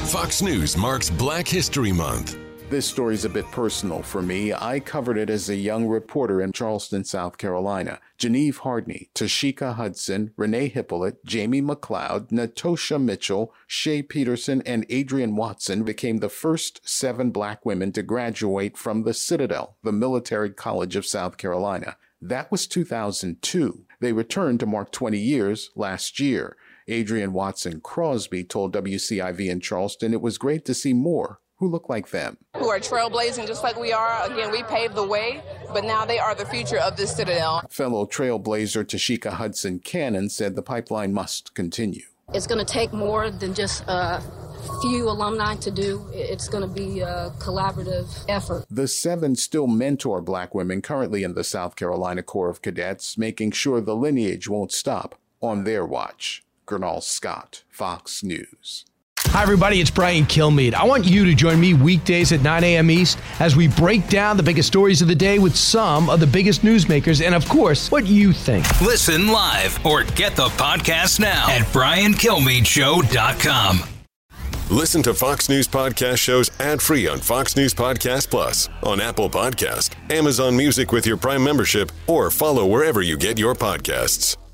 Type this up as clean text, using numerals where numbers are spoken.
Fox News marks Black History Month. This story's a bit personal for me. I covered it as a young reporter in Charleston, South Carolina. Genevieve Hardney, Tashika Hudson, Renee Hippolyte, Jamie McLeod, Natosha Mitchell, Shea Peterson, and Adrienne Watson became the first 7 Black women to graduate from the Citadel, the military college of South Carolina. That was 2002. They returned to mark 20 years last year. Adrienne Watson Crosby told WCIV in Charleston it was great to see more who look like them. Who are trailblazing just like we are. Again, we paved the way, but now they are the future of this Citadel. Fellow trailblazer Tashika Hudson Cannon said the pipeline must continue. It's going to take more than just a few alumni to do. It's going to be a collaborative effort. The 7 still mentor Black women currently in the South Carolina Corps of Cadets, making sure the lineage won't stop on their watch. Gernal Scott, Fox News. Hi, everybody. It's Brian Kilmeade. I want you to join me weekdays at 9 a.m. East as we break down the biggest stories of the day with some of the biggest newsmakers and, of course, what you think. Listen live or get the podcast now at BrianKilmeadShow.com. Listen to Fox News Podcast shows ad-free on Fox News Podcast Plus, on Apple Podcast, Amazon Music with your Prime membership, or follow wherever you get your podcasts.